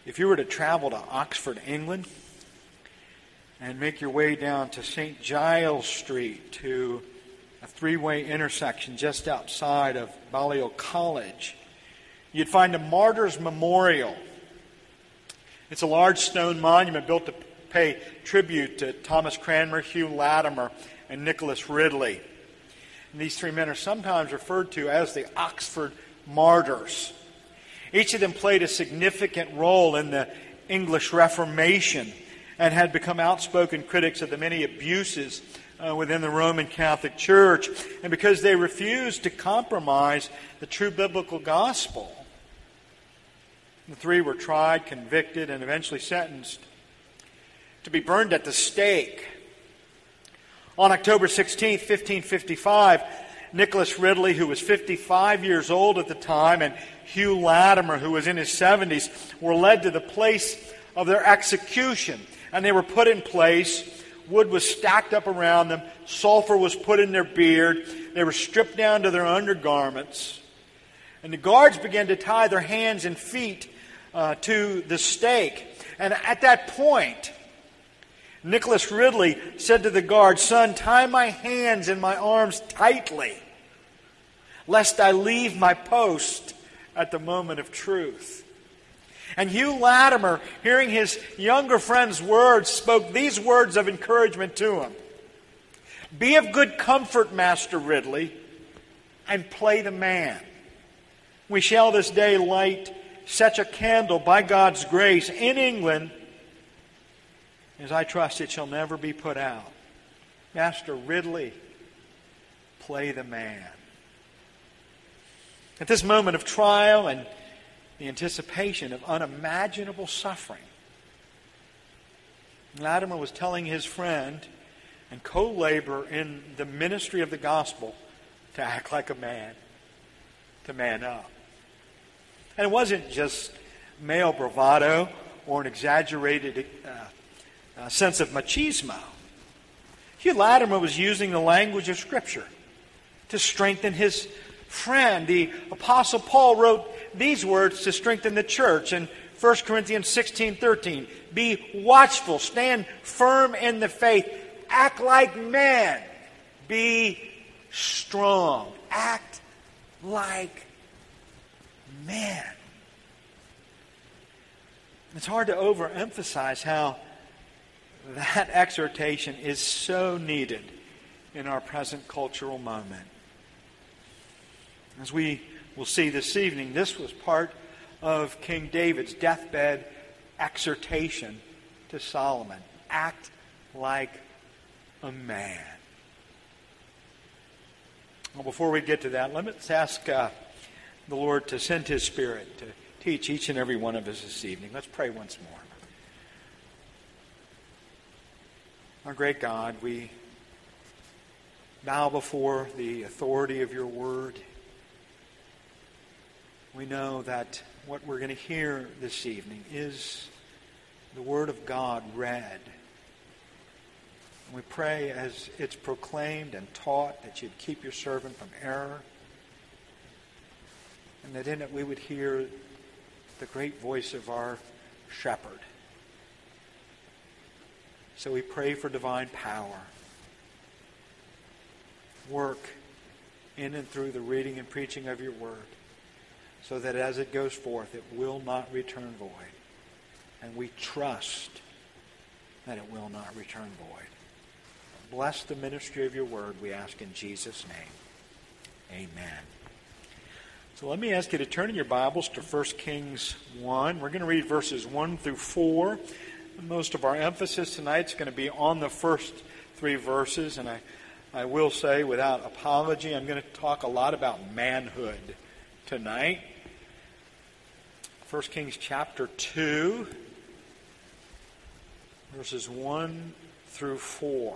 If you were to travel to Oxford, England, and make your way down to St. Giles Street to a three-way intersection just outside of Balliol College, you'd find a Martyrs Memorial. It's a large stone monument built to pay tribute to Thomas Cranmer, Hugh Latimer, and Nicholas Ridley. And these three men are sometimes referred to as the Oxford Martyrs. Each of them played a significant role in the English Reformation and had become outspoken critics of the many abuses within the Roman Catholic Church. And because they refused to compromise the true biblical gospel, the three were tried, convicted, and eventually sentenced to be burned at the stake. On October 16, 1555, Nicholas Ridley, who was 55 years old at the time, and Hugh Latimer, who was in his 70s, were led to the place of their execution. And they were put in place. Wood was stacked up around them. Sulfur was put in their beard. They were stripped down to their undergarments. And the guards began to tie their hands and feet to the stake. And at that point, Nicholas Ridley said to the guard, "Son, tie my hands and my arms tightly, lest I leave my post at the moment of truth." And Hugh Latimer, hearing his younger friend's words, spoke these words of encouragement to him. "Be of good comfort, Master Ridley, and play the man. We shall this day light such a candle by God's grace in England as I trust it shall never be put out. Master Ridley, play the man." At this moment of trial and the anticipation of unimaginable suffering, Latimer was telling his friend and co-laborer in the ministry of the gospel to act like a man, to man up. And it wasn't just male bravado or an exaggerated sense of machismo. Hugh Latimer was using the language of Scripture to strengthen his friend. The Apostle Paul wrote these words to strengthen the church in 1 Corinthians 16:13. "Be watchful, stand firm in the faith, act like men, be strong." Act like men. It's hard to overemphasize how that exhortation is so needed in our present cultural moment. As we will see this evening, this was part of King David's deathbed exhortation to Solomon. Act like a man. Well, before we get to that, let's ask the Lord to send His Spirit to teach each and every one of us this evening. Let's pray once more. Our great God, we bow before the authority of your word. We know that what we're going to hear this evening is the word of God read. And we pray as it's proclaimed and taught that you'd keep your servant from error, and that in it we would hear the great voice of our shepherd. So we pray for divine power. Work in and through the reading and preaching of your word, so that as it goes forth, it will not return void. And we trust that it will not return void. Bless the ministry of your word, we ask in Jesus' name. Amen. So let me ask you to turn in your Bibles to 1 Kings 1. We're going to read verses 1 through 4. Most of our emphasis tonight is going to be on the first three verses, and I will say without apology, I'm going to talk a lot about manhood tonight. 1 Kings chapter 2, verses 1 through 4.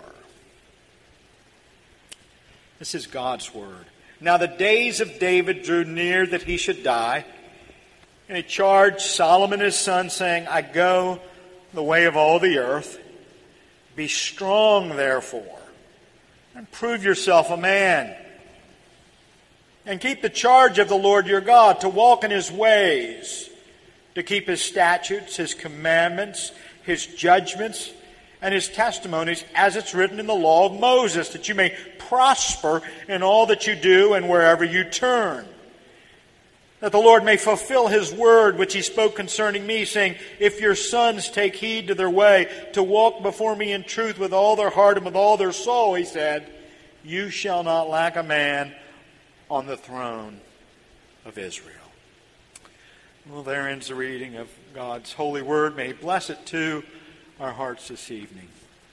This is God's word. Now the days of David drew near that he should die, and he charged Solomon his son, saying, I go the way of all the earth. Be strong, therefore, and prove yourself a man. And keep the charge of the Lord your God, to walk in his ways, to keep His statutes, His commandments, His judgments, and His testimonies, as it's written in the law of Moses, that you may prosper in all that you do and wherever you turn. That the Lord may fulfill His word which He spoke concerning me, saying, if your sons take heed to their way, to walk before me in truth with all their heart and with all their soul, He said, you shall not lack a man on the throne of Israel. Well, there ends the reading of God's holy word. May He bless it to our hearts this evening.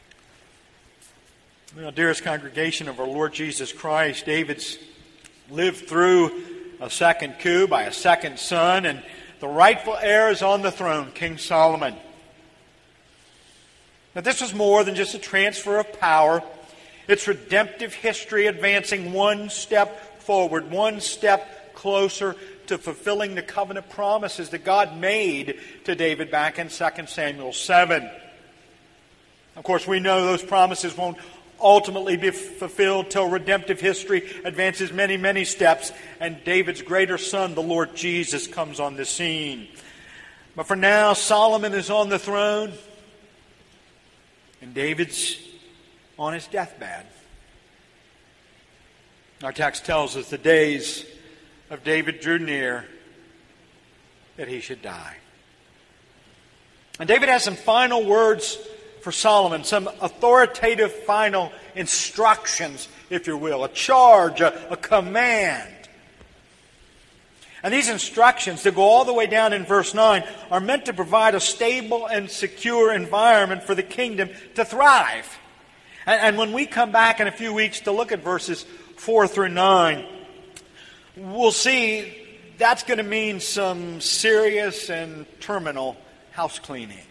Well, dearest congregation of our Lord Jesus Christ, David's lived through a second coup by a second son, and the rightful heir is on the throne, King Solomon. Now, this was more than just a transfer of power. It's redemptive history advancing one step forward, one step closer to fulfilling the covenant promises that God made to David back in 2 Samuel 7. Of course, we know those promises won't ultimately be fulfilled till redemptive history advances many, many steps and David's greater son, the Lord Jesus, comes on the scene. But for now, Solomon is on the throne and David's on his deathbed. Our text tells us the days of David drew near that he should die. And David has some final words for Solomon, some authoritative final instructions, if you will, a charge, a command. And these instructions that go all the way down in verse 9 are meant to provide a stable and secure environment for the kingdom to thrive. And when we come back in a few weeks to look at verses 4 through 9, we'll see that's going to mean some serious and terminal house cleaning.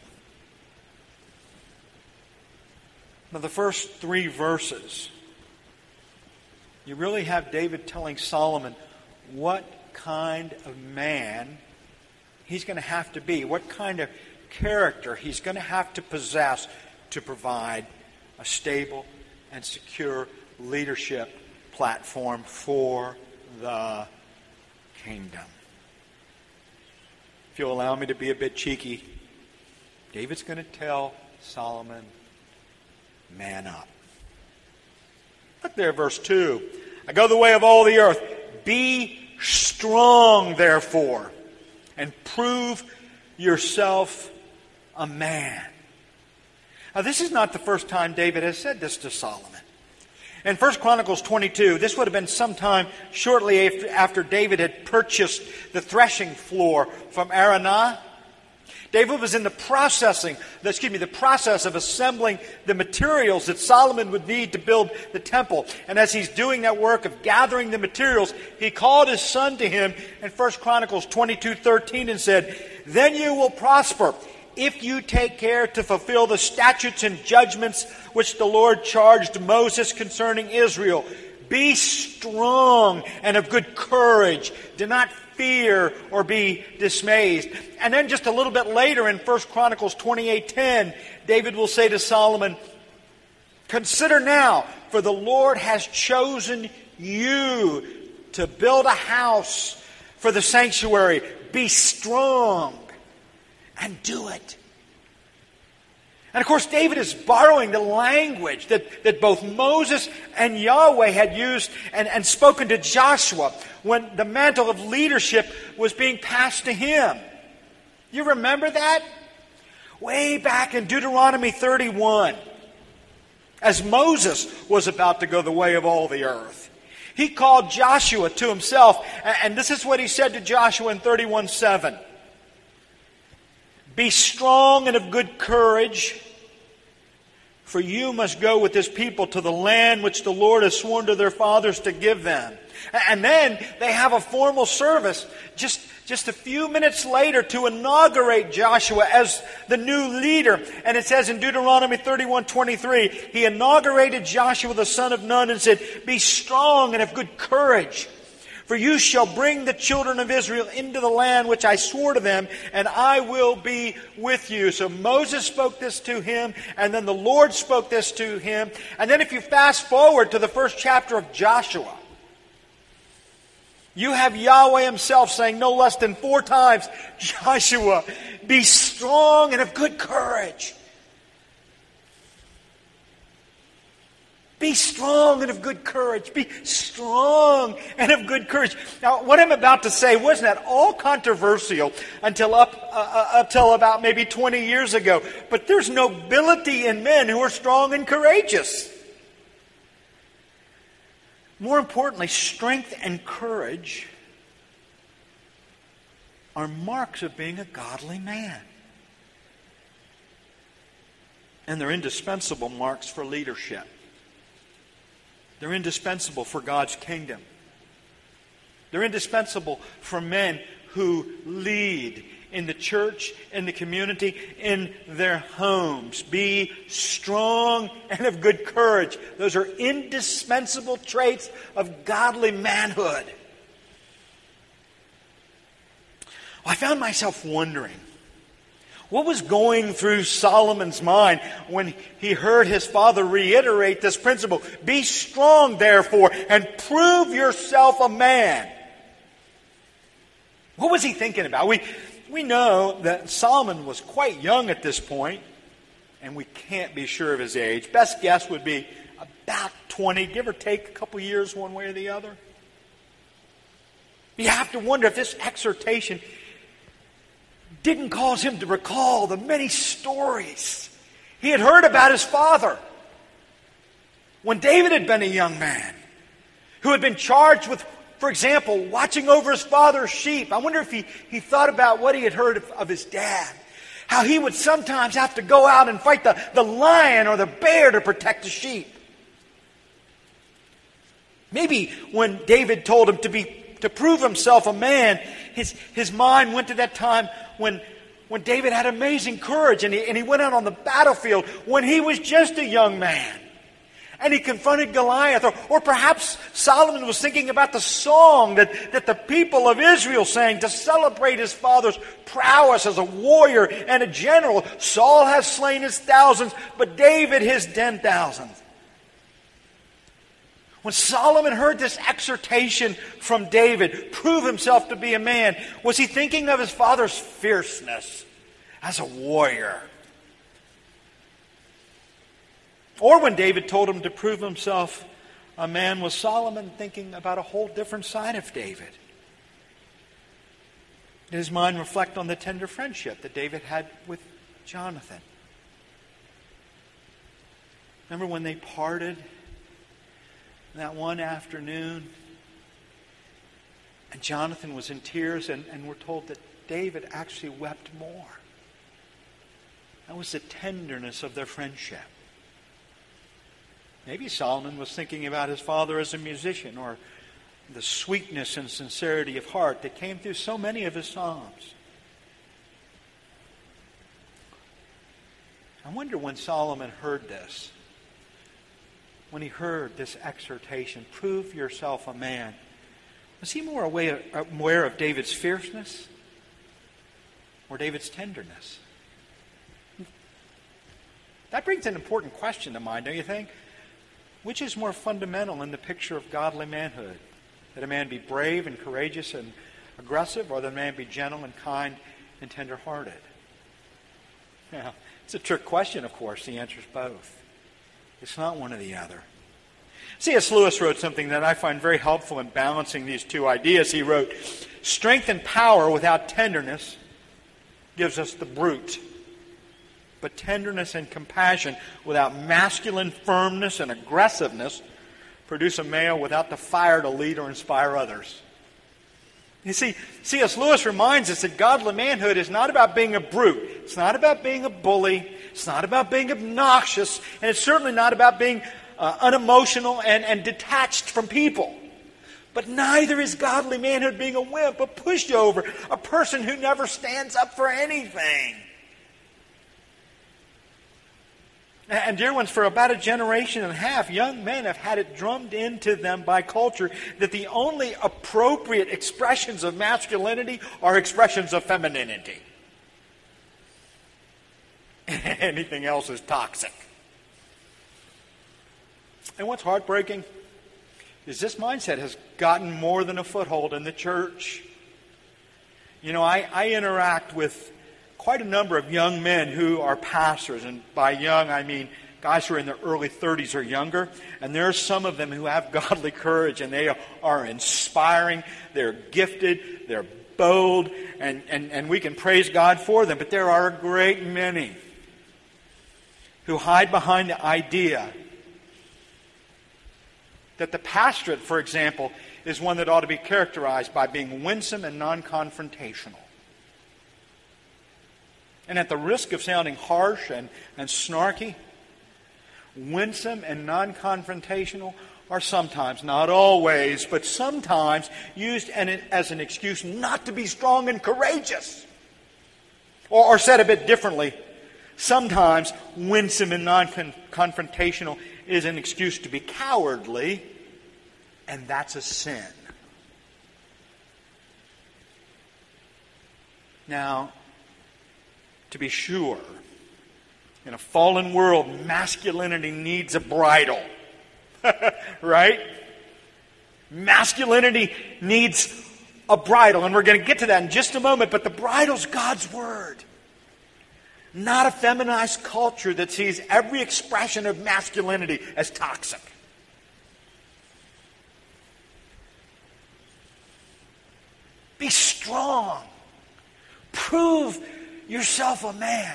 Now, the first 3 verses, you really have David telling Solomon what kind of man he's going to have to be, what kind of character he's going to have to possess to provide a stable and secure leadership platform for the kingdom. If you'll allow me to be a bit cheeky, David's going to tell Solomon, man up. Look there, verse 2. I go the way of all the earth. Be strong, therefore, and prove yourself a man. Now, this is not the first time David has said this to Solomon. In 1 Chronicles 22, this would have been sometime shortly after David had purchased the threshing floor from Araunah. David was in the process of assembling the materials that Solomon would need to build the temple. And as he's doing that work of gathering the materials, he called his son to him in 1 Chronicles 22:13 and said, then you will prosper if you take care to fulfill the statutes and judgments which the Lord charged Moses concerning Israel. Be strong and of good courage. Do not fear or be dismayed. And then just a little bit later in 1 Chronicles 28:10, David will say to Solomon, consider now, for the Lord has chosen you to build a house for the sanctuary. Be strong and do it. And of course, David is borrowing the language that both Moses and Yahweh had used and spoken to Joshua when the mantle of leadership was being passed to him. You remember that? Way back in Deuteronomy 31, as Moses was about to go the way of all the earth, he called Joshua to himself, and this is what he said to Joshua in 31:7. Be strong and of good courage, for you must go with this people to the land which the Lord has sworn to their fathers to give them. And then they have a formal service just a few minutes later to inaugurate Joshua as the new leader. And it says in Deuteronomy 31:23, he inaugurated Joshua the son of Nun and said, be strong and of good courage. For you shall bring the children of Israel into the land which I swore to them, and I will be with you. So Moses spoke this to him, and then the Lord spoke this to him. And then if you fast forward to the first chapter of Joshua, You have Yahweh himself saying no less than 4 times, Joshua, be strong and of good courage. Be strong and of good courage. Be strong and of good courage. Now, what I'm about to say wasn't at all controversial until about maybe 20 years ago. But there's nobility in men who are strong and courageous. More importantly, strength and courage are marks of being a godly man. And they're indispensable marks for leadership. They're indispensable for God's kingdom. They're indispensable for men who lead in the church, in the community, in their homes. Be strong and of good courage. Those are indispensable traits of godly manhood. I found myself wondering, what was going through Solomon's mind when he heard his father reiterate this principle? Be strong, therefore, and prove yourself a man. What was he thinking about? We know that Solomon was quite young at this point, and we can't be sure of his age. Best guess would be about 20, give or take a couple years one way or the other. You have to wonder if this exhortation didn't cause him to recall the many stories he had heard about his father when David had been a young man who had been charged with, for example, watching over his father's sheep. I wonder if he thought about what he had heard of his dad. How he would sometimes have to go out and fight the lion or the bear to protect the sheep. Maybe when David told him to prove himself a man, his mind went to that time when David had amazing courage and he went out on the battlefield when he was just a young man. And he confronted Goliath. Or perhaps Solomon was thinking about the song that the people of Israel sang to celebrate his father's prowess as a warrior and a general. Saul has slain his thousands, but David his 10,000. When Solomon heard this exhortation from David, prove himself to be a man, was he thinking of his father's fierceness as a warrior? Or when David told him to prove himself a man, was Solomon thinking about a whole different side of David? Did his mind reflect on the tender friendship that David had with Jonathan? Remember when they parted that one afternoon? And Jonathan was in tears, and we're told that David actually wept more. That was the tenderness of their friendship. Maybe Solomon was thinking about his father as a musician, or the sweetness and sincerity of heart that came through so many of his psalms. I wonder when Solomon heard this, when he heard this exhortation, prove yourself a man, was he more aware of David's fierceness or David's tenderness? That brings an important question to mind, don't you think? Which is more fundamental in the picture of godly manhood? That a man be brave and courageous and aggressive, or that a man be gentle and kind and tender-hearted? Now, it's a trick question, of course. The answer is both. It's not one or the other. C.S. Lewis wrote something that I find very helpful in balancing these two ideas. He wrote, "Strength and power without tenderness gives us the brute. But tenderness and compassion without masculine firmness and aggressiveness produce a male without the fire to lead or inspire others." You see, C.S. Lewis reminds us that godly manhood is not about being a brute. It's not about being a bully. It's not about being obnoxious. And it's certainly not about being unemotional and detached from people. But neither is godly manhood being a wimp, a pushover, a person who never stands up for anything. And dear ones, for about a generation and a half, young men have had it drummed into them by culture that the only appropriate expressions of masculinity are expressions of femininity. Anything else is toxic. And what's heartbreaking is this mindset has gotten more than a foothold in the church. You know, I interact with quite a number of young men who are pastors, and by young I mean guys who are in their early 30s or younger, and there are some of them who have godly courage, and they are inspiring, they're gifted, they're bold, and we can praise God for them. But there are a great many who hide behind the idea that the pastorate, for example, is one that ought to be characterized by being winsome and non-confrontational. And at the risk of sounding harsh and snarky, winsome and non-confrontational are sometimes, not always, but sometimes used as an excuse not to be strong and courageous. Or said a bit differently, sometimes winsome and non-confrontational is an excuse to be cowardly, and that's a sin. Now, to be sure, in a fallen world, masculinity needs a bridle. Right? Masculinity needs a bridle, and we're going to get to that in just a moment, but the bridle's God's Word. Not a feminized culture that sees every expression of masculinity as toxic. Be strong. Prove yourself a man.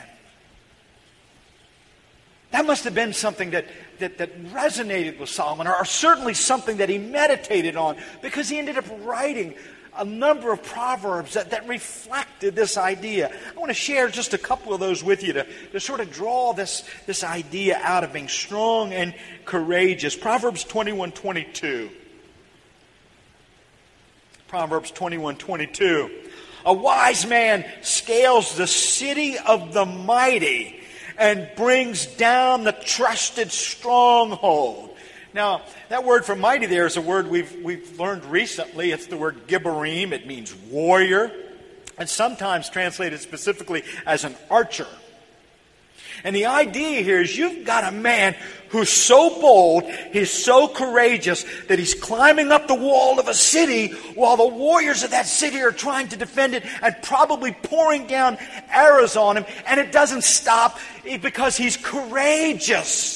That must have been something that resonated with Solomon, or certainly something that he meditated on, because he ended up writing a number of proverbs that reflected this idea. I want to share just a couple of those with you to sort of draw this idea out of being strong and courageous. Proverbs 21:22. Proverbs 21:22. A wise man scales the city of the mighty and brings down the trusted stronghold. Now, that word for mighty there is a word we've learned recently. It's the word Gibborim. It means warrior, and sometimes translated specifically as an archer. And the idea here is you've got a man who's so bold, he's so courageous, that he's climbing up the wall of a city while the warriors of that city are trying to defend it and probably pouring down arrows on him. And it doesn't stop because he's courageous.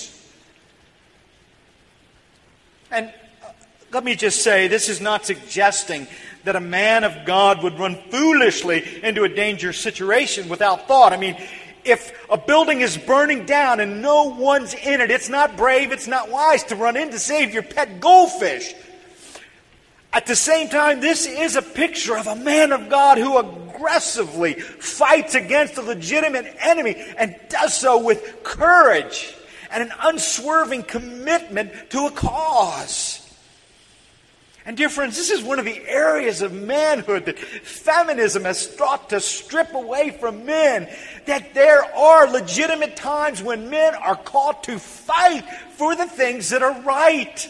And let me just say, this is not suggesting that a man of God would run foolishly into a dangerous situation without thought. I mean, if a building is burning down and no one's in it, it's not brave, it's not wise to run in to save your pet goldfish. At the same time, this is a picture of a man of God who aggressively fights against a legitimate enemy and does so with courage and an unswerving commitment to a cause. And dear friends, this is one of the areas of manhood that feminism has sought to strip away from men. That there are legitimate times when men are called to fight for the things that are right.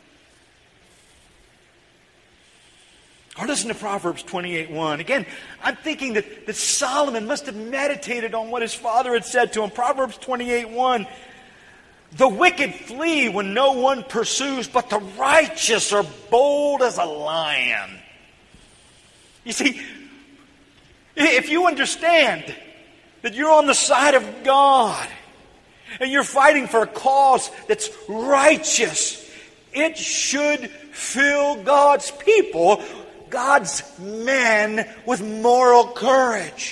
Or listen to Proverbs 28:1. Again, I'm thinking that Solomon must have meditated on what his father had said to him. Proverbs 28:1. The wicked flee when no one pursues, but the righteous are bold as a lion. You see, if you understand that you're on the side of God and you're fighting for a cause that's righteous, it should fill God's people, God's men, with moral courage.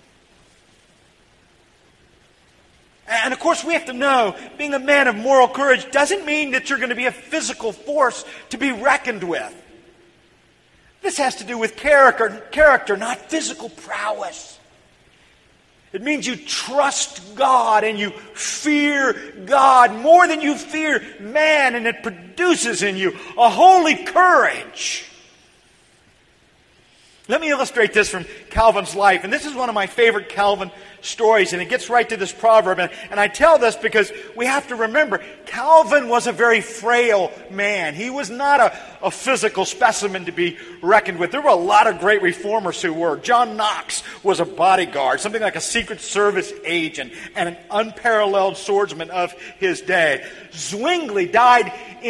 And of course we have to know, being a man of moral courage doesn't mean that you're going to be a physical force to be reckoned with. This has to do with character, not physical prowess. It means you trust God and you fear God more than you fear man, and it produces in you a holy courage. Let me illustrate this from Calvin's life. And this is one of my favorite Calvin stories, and it gets right to this proverb. And I tell this because we have to remember, Calvin was a very frail man. He was not a physical specimen to be reckoned with. There were a lot of great reformers who were. John Knox was a bodyguard, something like a Secret Service agent, and an unparalleled swordsman of his day. Zwingli died in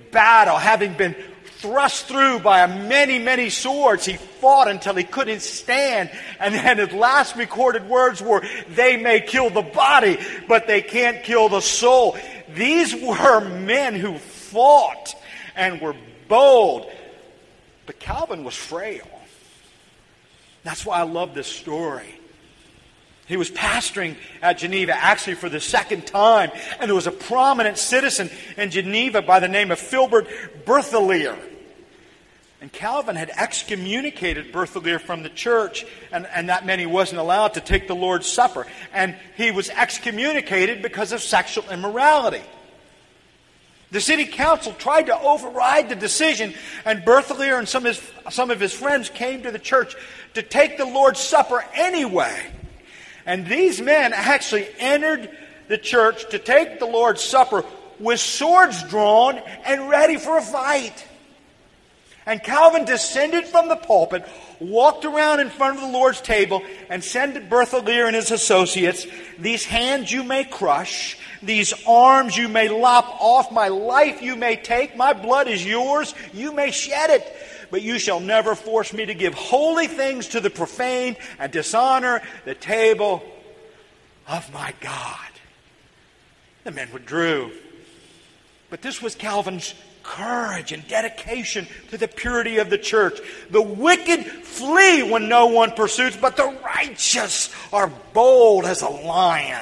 battle, having been thrust through by many, many swords, he fought until he couldn't stand. And then his last recorded words were, "They may kill the body, but they can't kill the soul." These were men who fought and were bold. But Calvin was frail. That's why I love this story. He was pastoring at Geneva, actually for the second time. And there was a prominent citizen in Geneva by the name of Philibert Berthelier. And Calvin had excommunicated Berthelier from the church, and that meant he wasn't allowed to take the Lord's Supper. And he was excommunicated because of sexual immorality. The city council tried to override the decision, and Berthelier and some of his friends came to the church to take the Lord's Supper anyway. And these men actually entered the church to take the Lord's Supper with swords drawn and ready for a fight. And Calvin descended from the pulpit, walked around in front of the Lord's table, and said to Berthelier and his associates, "These hands you may crush, these arms you may lop off, my life you may take, my blood is yours, you may shed it. But you shall never force me to give holy things to the profane and dishonor the table of my God." The men withdrew. But this was Calvin's courage and dedication to the purity of the church. The wicked flee when no one pursues, but the righteous are bold as a lion.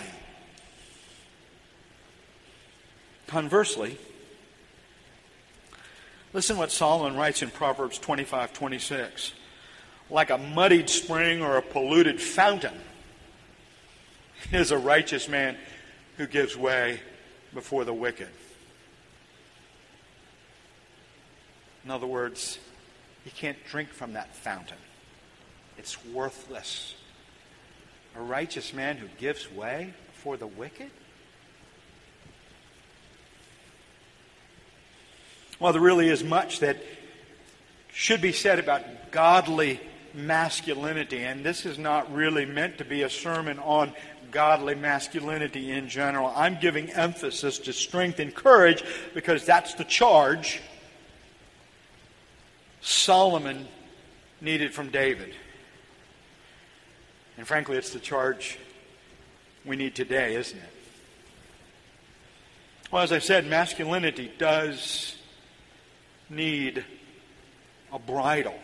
Conversely, listen what Solomon writes in Proverbs 25:26. Like a muddied spring or a polluted fountain is a righteous man who gives way before the wicked. In other words, you can't drink from that fountain. It's worthless. A righteous man who gives way before the wicked? Well, there really is much that should be said about godly masculinity, and this is not really meant to be a sermon on godly masculinity in general. I'm giving emphasis to strength and courage because that's the charge Solomon needed from David. And frankly, it's the charge we need today, isn't it? Well, as I said, masculinity does need a bridle.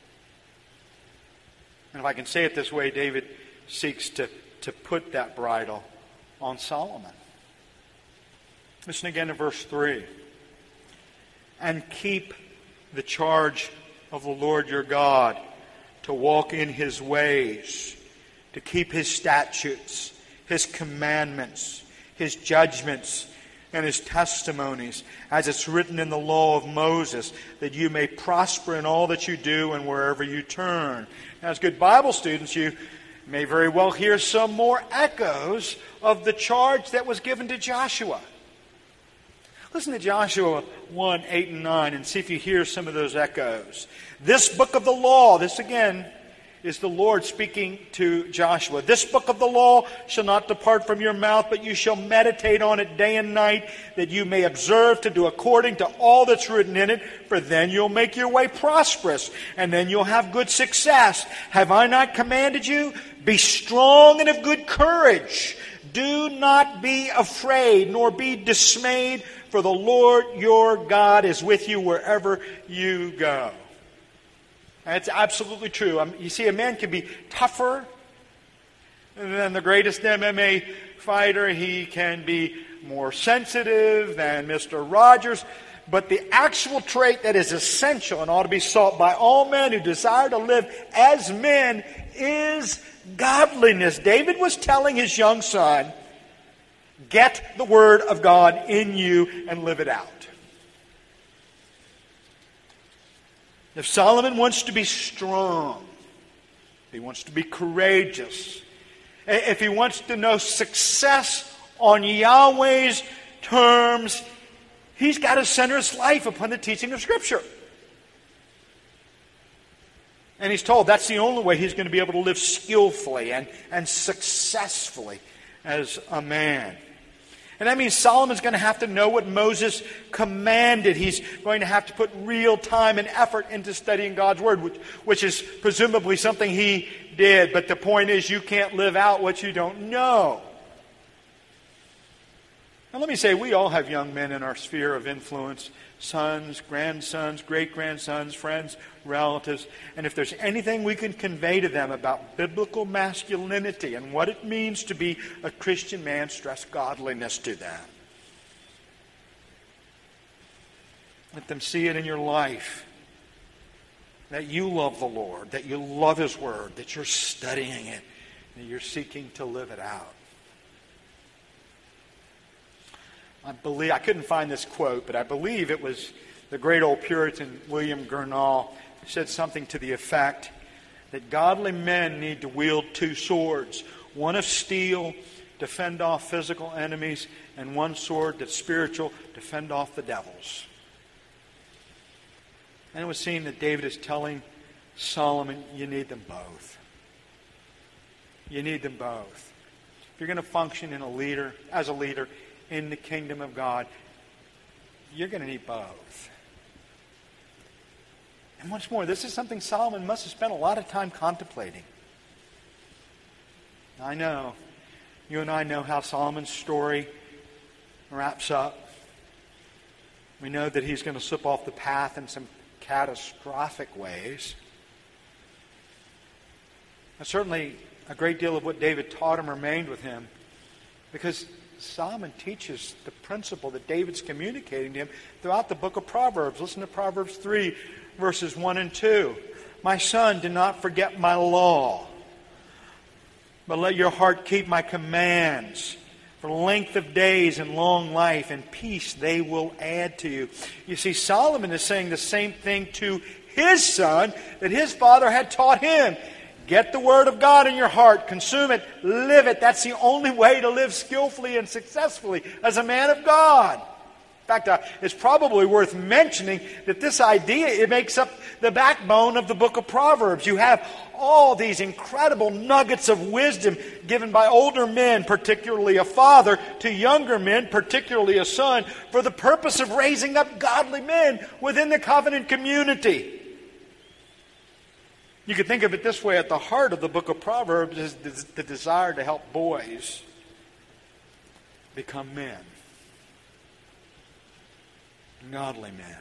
And if I can say it this way, David seeks to put that bridle on Solomon. Listen again to verse 3. And keep the charge of the Lord your God, to walk in His ways, to keep His statutes, His commandments, His judgments, and His testimonies, as it's written in the law of Moses, that you may prosper in all that you do and wherever you turn. Now, as good Bible students, you may very well hear some more echoes of the charge that was given to Joshua. Listen to Joshua 1, 8 and 9 and see if you hear some of those echoes. This book of the law, this again is the Lord speaking to Joshua. This book of the law shall not depart from your mouth, but you shall meditate on it day and night, that you may observe to do according to all that's written in it, for then you'll make your way prosperous, and then you'll have good success. Have I not commanded you? Be strong and of good courage. Do not be afraid, nor be dismayed, for the Lord your God is with you wherever you go. That's absolutely true. You see, a man can be tougher than the greatest MMA fighter. He can be more sensitive than Mr. Rogers. But the actual trait that is essential and ought to be sought by all men who desire to live as men is godliness. David was telling his young son, get the Word of God in you and live it out. If Solomon wants to be strong, if he wants to be courageous, if he wants to know success on Yahweh's terms, he's got to center his life upon the teaching of Scripture. And he's told that's the only way he's going to be able to live skillfully and successfully as a man. And that means Solomon's going to have to know what Moses commanded. He's going to have to put real time and effort into studying God's Word, which is presumably something he did. But the point is, you can't live out what you don't know. Now let me say, we all have young men in our sphere of influence. Sons, grandsons, great-grandsons, friends, relatives. And if there's anything we can convey to them about biblical masculinity and what it means to be a Christian man, stress godliness to them. Let them see it in your life. That you love the Lord, that you love His Word, that you're studying it, that you're seeking to live it out. I couldn't find this quote, but I believe it was the great old Puritan William Gurnall who said something to the effect that godly men need to wield two swords, one of steel to fend off physical enemies, and one sword that's spiritual to fend off the devils. And it would seem that David is telling Solomon, you need them both. You need them both. If you're going to function as a leader in the kingdom of God, you're going to need both. And once more, this is something Solomon must have spent a lot of time contemplating. I know. You and I know how Solomon's story wraps up. We know that he's going to slip off the path in some catastrophic ways. And certainly, a great deal of what David taught him remained with him, because Solomon teaches the principle that David's communicating to him throughout the book of Proverbs. Listen to Proverbs 3, verses 1 and 2. My son, do not forget my law, but let your heart keep my commands. For length of days and long life and peace they will add to you. You see, Solomon is saying the same thing to his son that his father had taught him. Get the Word of God in your heart. Consume it. Live it. That's the only way to live skillfully and successfully as a man of God. In fact, it's probably worth mentioning that this idea, it makes up the backbone of the book of Proverbs. You have all these incredible nuggets of wisdom given by older men, particularly a father, to younger men, particularly a son, for the purpose of raising up godly men within the covenant community. You could think of it this way: at the heart of the book of Proverbs is the desire to help boys become men. Godly men.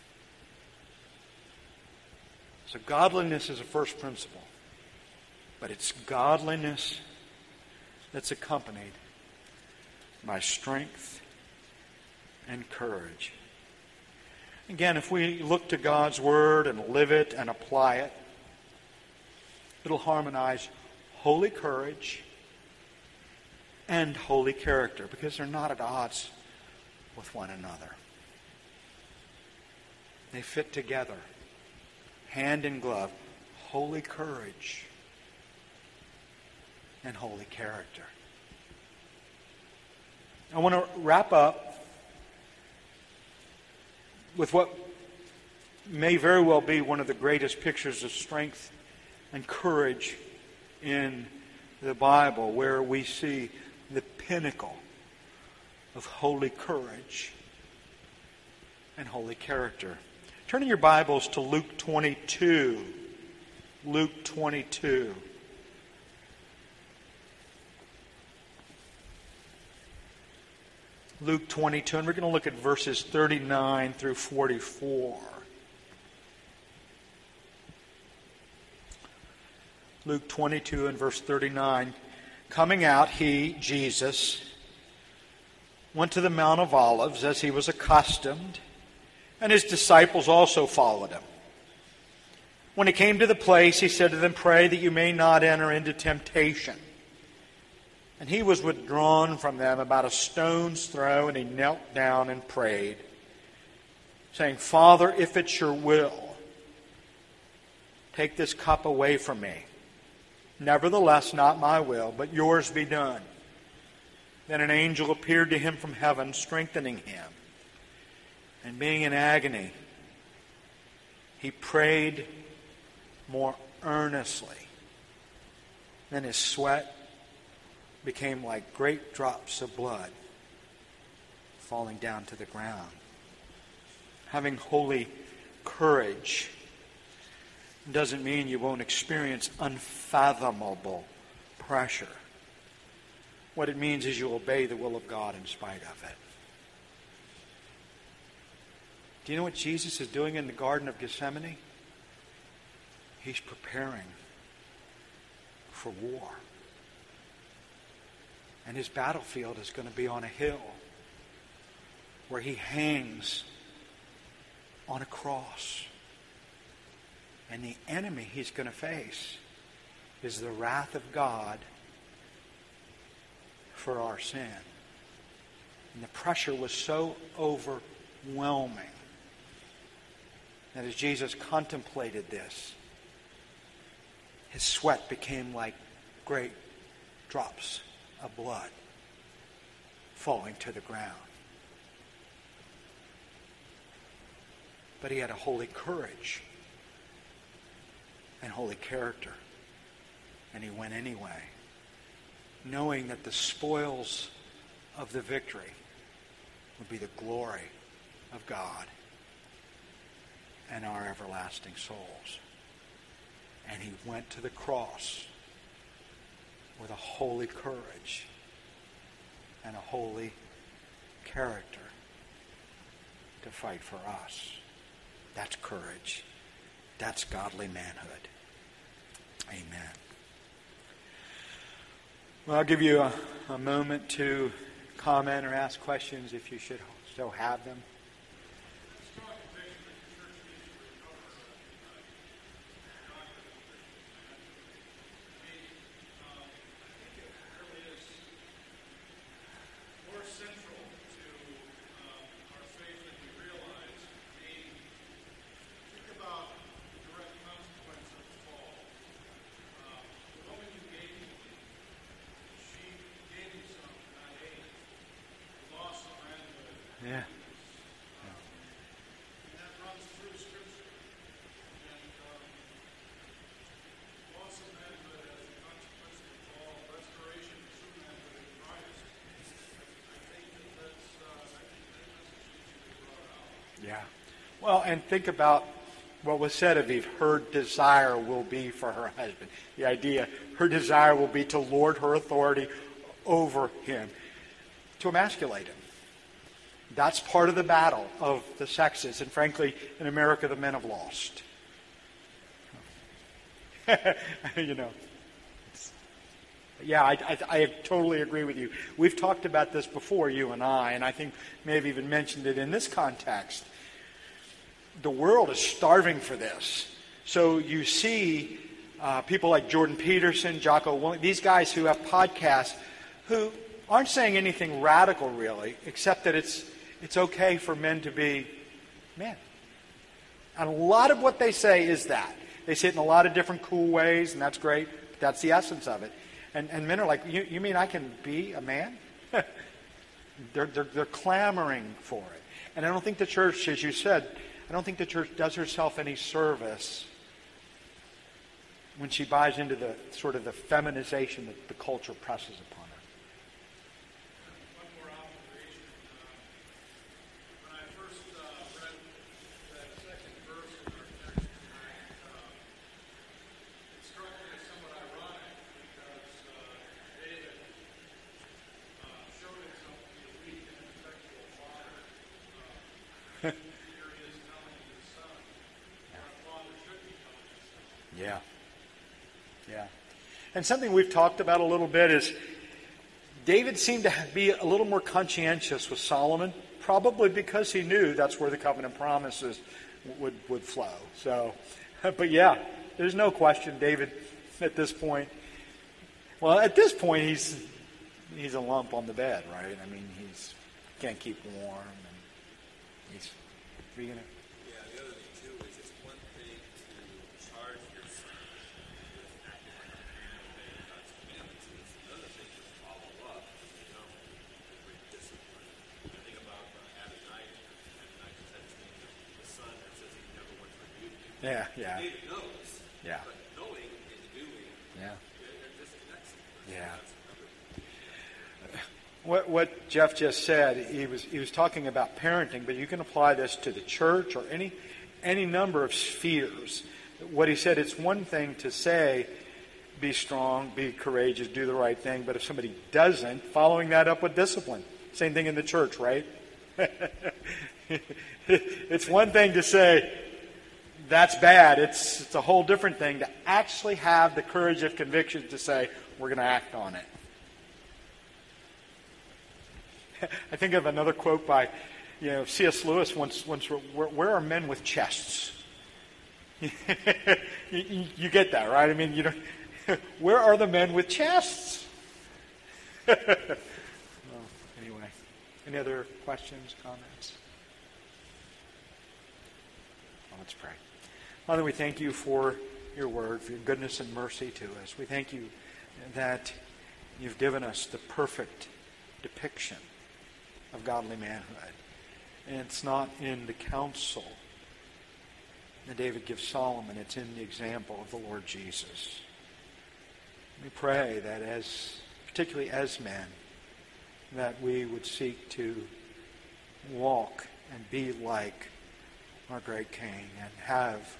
So godliness is a first principle. But it's godliness that's accompanied by strength and courage. Again, if we look to God's Word and live it and apply it, it'll harmonize holy courage and holy character, because they're not at odds with one another. They fit together, hand in glove. Holy courage and holy character. I want to wrap up with what may very well be one of the greatest pictures of strength and courage in the Bible, where we see the pinnacle of holy courage and holy character. Turning your Bibles to Luke 22. Luke 22. Luke 22, and we're going to look at verses 39 through 44. Luke 22 and verse 39. Coming out, he, Jesus, went to the Mount of Olives as he was accustomed, and his disciples also followed him. When he came to the place, he said to them, "Pray that you may not enter into temptation." And he was withdrawn from them about a stone's throw, and he knelt down and prayed, saying, "Father, if it's your will, take this cup away from me. Nevertheless, not my will, but yours be done." Then an angel appeared to him from heaven, strengthening him. And being in agony, he prayed more earnestly. Then his sweat became like great drops of blood falling down to the ground. Having holy courage doesn't mean you won't experience unfathomable pressure. What it means is you obey the will of God in spite of it. Do you know what Jesus is doing in the Garden of Gethsemane? He's preparing for war. And his battlefield is going to be on a hill where he hangs on a cross. And the enemy he's going to face is the wrath of God for our sin. And the pressure was so overwhelming that as Jesus contemplated this, his sweat became like great drops of blood falling to the ground. But he had a holy courage and holy character. And he went anyway, knowing that the spoils of the victory would be the glory of God and our everlasting souls. And he went to the cross with a holy courage and a holy character to fight for us. That's courage. That's godly manhood. Amen. Well, I'll give you a moment to comment or ask questions if you should still have them. Yeah. Yeah. Well, and think about what was said of Eve. Her desire will be for her husband. The idea, her desire will be to lord her authority over him, to emasculate him. That's part of the battle of the sexes. And frankly, in America, the men have lost. I totally agree with you. We've talked about this before, you and I think may have even mentioned it in this context. The world is starving for this. So you see people like Jordan Peterson, Jocko Willink, these guys who have podcasts who aren't saying anything radical really, except that it's okay for men to be men. And a lot of what they say is that. They say it in a lot of different cool ways, and that's great. But that's the essence of it. And men are like, you mean I can be a man? They're clamoring for it. And I don't think the church, as you said, I don't think the church does herself any service when she buys into the sort of the feminization that the culture presses upon her. One more observation. When I first read that second verse in our text tonight, it struck me as somewhat ironic because David showed himself to be a weak and ineffectual father. Here he is telling his son what a father should be telling his son. Yeah. Yeah. And something we've talked about a little bit is David seemed to be a little more conscientious with Solomon, probably because he knew that's where the covenant promises would flow. So, but yeah, there's no question David at this point, he's a lump on the bed, right? I mean, can't keep warm, and he's, what are you going to... Yeah, the other thing too is it's one thing to charge your son with acting like a man and obeying God's commandments. It's another thing to follow up, with discipline. I think about Adonijah. Adonijah said the son that says he never once rebuked him. Yeah. David knows. Yeah. But knowing and doing, Yeah. they're disconnected. Yeah. what Jeff just said, he was talking about parenting, but you can apply this to the church or any number of spheres. What he said, it's one thing to say, be strong, be courageous, do the right thing, but if somebody doesn't, following that up with discipline. Same thing in the church, right? It's one thing to say, that's bad. It's a whole different thing to actually have the courage of conviction to say, we're going to act on it. I think of another quote by, C.S. Lewis once where are men with chests? you get that, right? I mean, where are the men with chests? Well, anyway, any other questions, comments? Well, let's pray. Father, we thank you for your word, for your goodness and mercy to us. We thank you that you've given us the perfect depiction of godly manhood. And it's not in the counsel that David gives Solomon. It's in the example of the Lord Jesus. We pray that particularly as men, that we would seek to walk and be like our great King and have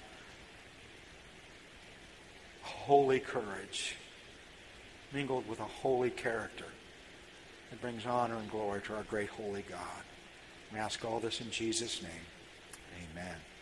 holy courage mingled with a holy character that brings honor and glory to our great holy God. We ask all this in Jesus' name. Amen.